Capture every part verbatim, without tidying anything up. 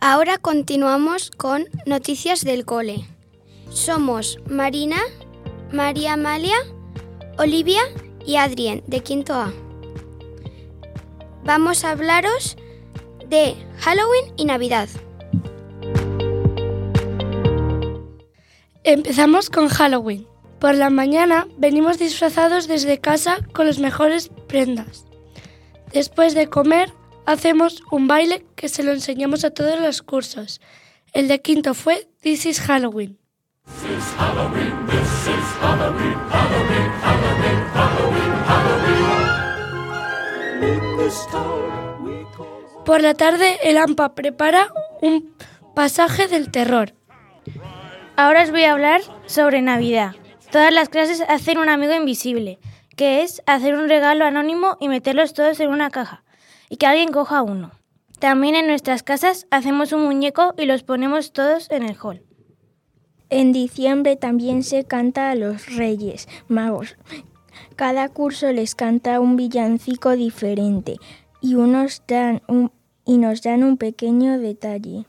Ahora continuamos con Noticias del Cole. Somos Marina, María Amalia, Olivia y Adrien, de quinto A. Vamos a hablaros de Halloween y Navidad. Empezamos con Halloween. Por la mañana venimos disfrazados desde casa con las mejores prendas. Después de comer, hacemos un baile que se lo enseñamos a todos los cursos. El de quinto fue This is Halloween. This is Halloween, this is Halloween, Halloween, Halloween, Halloween, Halloween. Por la tarde, el A M P A prepara un pasaje del terror. Ahora os voy a hablar sobre Navidad. Todas las clases hacen un amigo invisible, que es hacer un regalo anónimo y meterlos todos en una caja, y que alguien coja uno. También en nuestras casas hacemos un muñeco y los ponemos todos en el hall. En diciembre también se canta a los Reyes Magos. Cada curso les canta un villancico diferente y, unos dan un, y nos dan un pequeño detalle.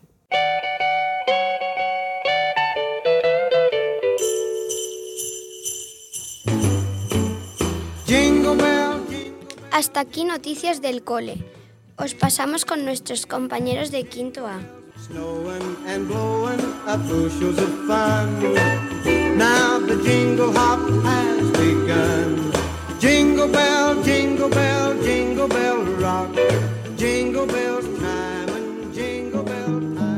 Hasta aquí Noticias del Cole. Os pasamos con nuestros compañeros de quinto A. Snowing and blowing up bushels of fun. Now the jingle hop has begun. Jingle bell, jingle bell, jingle bell rock. Jingle bells time and jingle bell time.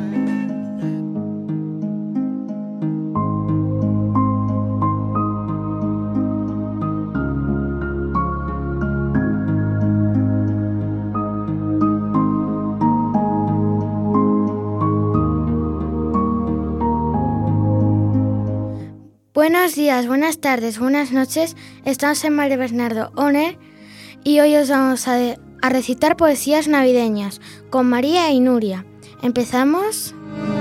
Buenos días, buenas tardes, buenas noches. Estamos en Valdebernardo On Air y hoy os vamos a, de, a recitar poesías navideñas con María y Nuria. ¿Empezamos?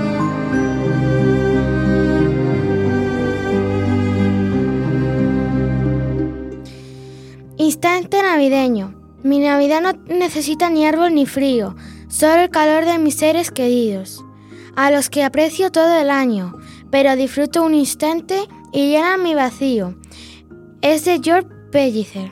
Instante navideño. Mi Navidad no necesita ni árbol ni frío, solo el calor de mis seres queridos, a los que aprecio todo el año, pero disfruto un instante y llena mi vacío. Es de George Pellicer.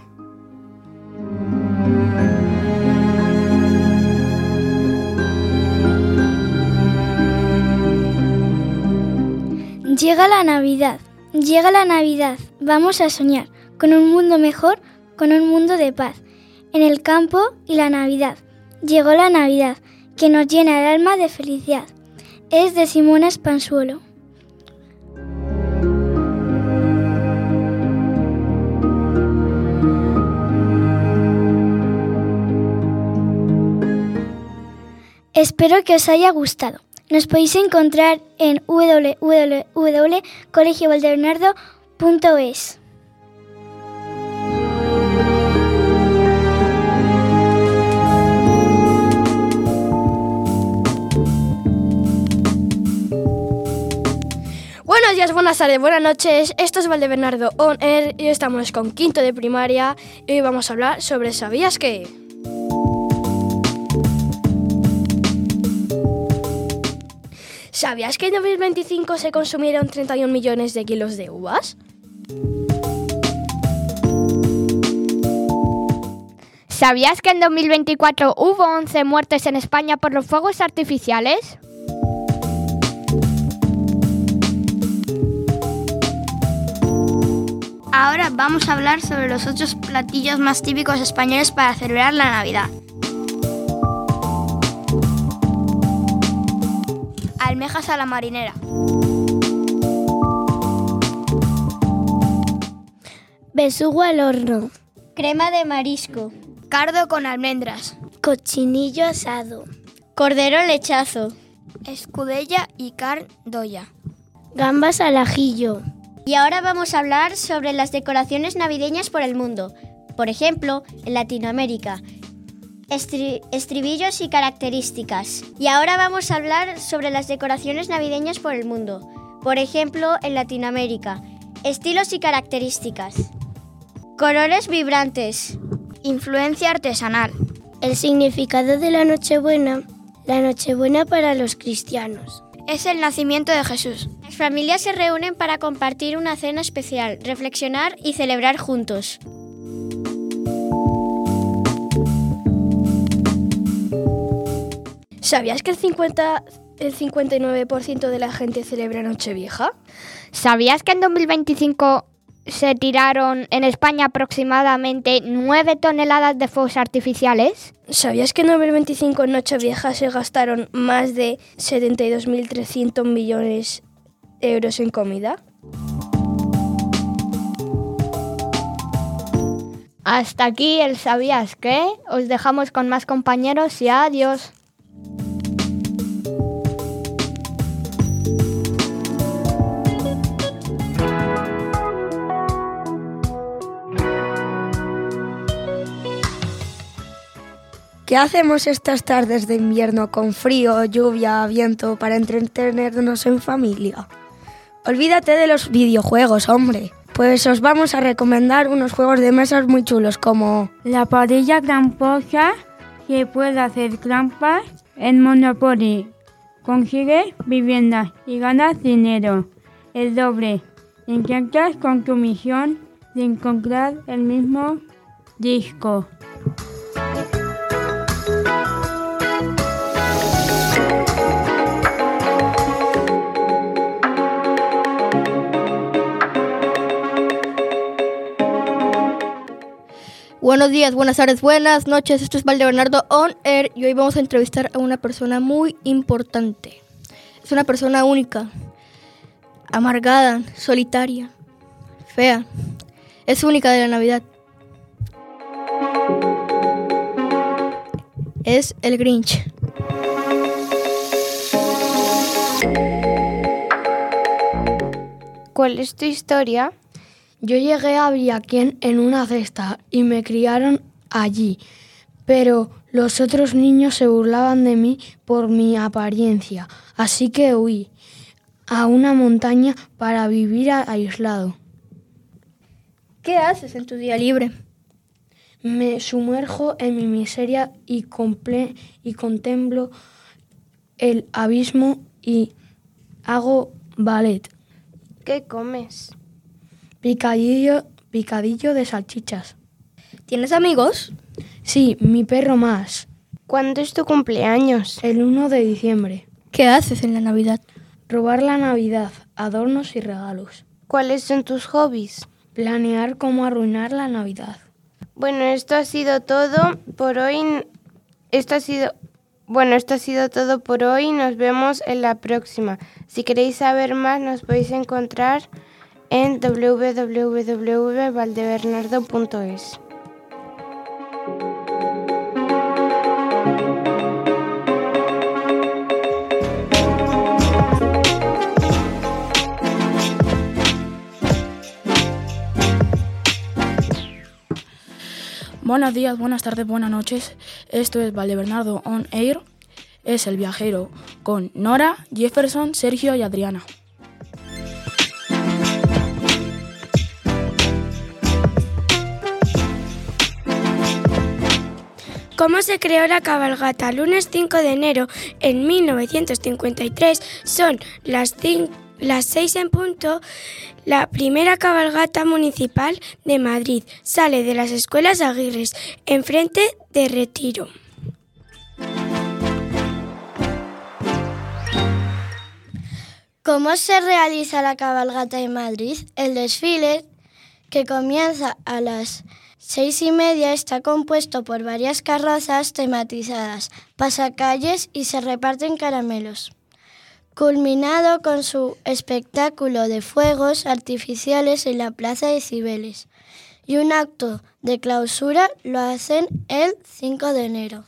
Llega la Navidad, llega la Navidad, vamos a soñar con un mundo mejor, con un mundo de paz, en el campo y la Navidad. Llegó la Navidad, que nos llena el alma de felicidad. Es de Simona Spansuolo. Espero que os haya gustado. Nos podéis encontrar en w w w punto colegio valdebernardo punto es. Buenos días, buenas tardes, buenas noches. Esto es Valdebernardo On Air y estamos con quinto de primaria y hoy vamos a hablar sobre ¿sabías qué? ¿Sabías que en dos mil veinticinco se consumieron treinta y un millones de kilos de uvas? ¿Sabías que en dos mil veinticuatro hubo once muertes en España por los fuegos artificiales? Ahora vamos a hablar sobre los ocho platillos más típicos españoles para celebrar la Navidad. Almejas a la marinera. Besugo al horno. Crema de marisco. Cardo con almendras. Cochinillo asado. Cordero lechazo. Escudella y carn d'olla. Gambas al ajillo. Y ahora vamos a hablar sobre las decoraciones navideñas por el mundo. Por ejemplo, en Latinoamérica. Estri- estribillos y características. Y ahora vamos a hablar sobre las decoraciones navideñas por el mundo. Por ejemplo, en Latinoamérica. Estilos y características. Colores vibrantes. Influencia artesanal. El significado de la Nochebuena La Nochebuena para los cristianos es el nacimiento de Jesús. Las familias se reúnen para compartir una cena especial, reflexionar y celebrar juntos. ¿Sabías que el cincuenta, el cincuenta y nueve por ciento de la gente celebra Nochevieja? ¿Sabías que en dos mil veinticinco se tiraron en España aproximadamente nueve toneladas de fuegos artificiales? ¿Sabías que en dos mil veinticinco en Nochevieja se gastaron más de setenta y dos mil trescientos millones de euros en comida? Hasta aquí el ¿Sabías qué? Os dejamos con más compañeros y adiós. ¿Qué hacemos estas tardes de invierno con frío, lluvia, viento para entretenernos en familia? Olvídate de los videojuegos, hombre. Pues os vamos a recomendar unos juegos de mesas muy chulos como La parrilla tramposa, que puede hacer trampas en Monopoly. Consigue viviendas y ganas dinero. El doble. Intentas con tu misión de encontrar el mismo disco. Buenos días, buenas tardes, buenas noches. Esto es Valdebernardo On Air y hoy vamos a entrevistar a una persona muy importante. Es una persona única, amargada, solitaria, fea. Es única de la Navidad. Es el Grinch. ¿Cuál es tu historia? Yo llegué a Villaquén en una cesta y me criaron allí, pero los otros niños se burlaban de mí por mi apariencia, así que huí a una montaña para vivir aislado. ¿Qué haces en tu día libre? Me sumerjo en mi miseria y, comple- y contemplo el abismo y hago ballet. ¿Qué comes? Picadillo, picadillo de salchichas. ¿Tienes amigos? Sí, mi perro más. ¿Cuándo es tu cumpleaños? El uno de diciembre. ¿Qué haces en la Navidad? Robar la Navidad, adornos y regalos. ¿Cuáles son tus hobbies? Planear cómo arruinar la Navidad. Bueno, esto ha sido todo por hoy. Esto ha sido... Bueno, esto ha sido todo por hoy. Nos vemos en la próxima. Si queréis saber más, nos podéis encontrar en doble u doble u doble u punto valdebernardo punto es. Buenos días, buenas tardes, buenas noches. Esto es Valdebernardo On Air. Es el viajero con Nora, Jefferson, Sergio y Adriana. ¿Cómo se creó la cabalgata? Lunes cinco de enero en mil novecientos cincuenta y tres, son las, cinco, las seis en punto, la primera cabalgata municipal de Madrid sale de las escuelas Aguirres, enfrente de Retiro. ¿Cómo se realiza la cabalgata en Madrid? El desfile, que comienza a las seis y media, está compuesto por varias carrozas tematizadas, pasacalles y se reparten caramelos. Culminado con su espectáculo de fuegos artificiales en la Plaza de Cibeles. Y un acto de clausura lo hacen el cinco de enero.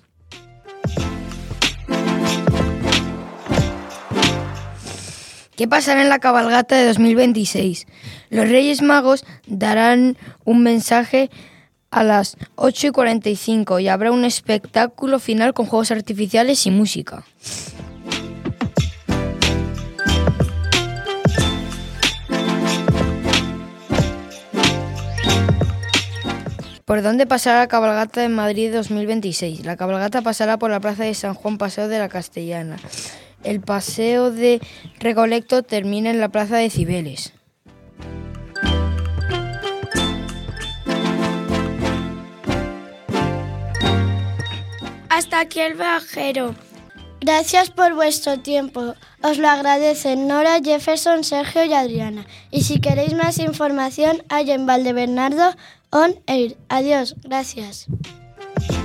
¿Qué pasará en la cabalgata de dos mil veintiséis? Los Reyes Magos darán un mensaje a las ocho y cuarenta y cinco y habrá un espectáculo final con juegos artificiales y música. ¿Por dónde pasará la cabalgata de Madrid dos mil veintiséis? La cabalgata pasará por la Plaza de San Juan, Paseo de la Castellana. El paseo de Recolecto termina en la Plaza de Cibeles. Hasta aquí el viajero. Gracias por vuestro tiempo. Os lo agradecen Nora, Jefferson, Sergio y Adriana. Y si queréis más información, hay en Valdebernardo On Air. Adiós. Gracias.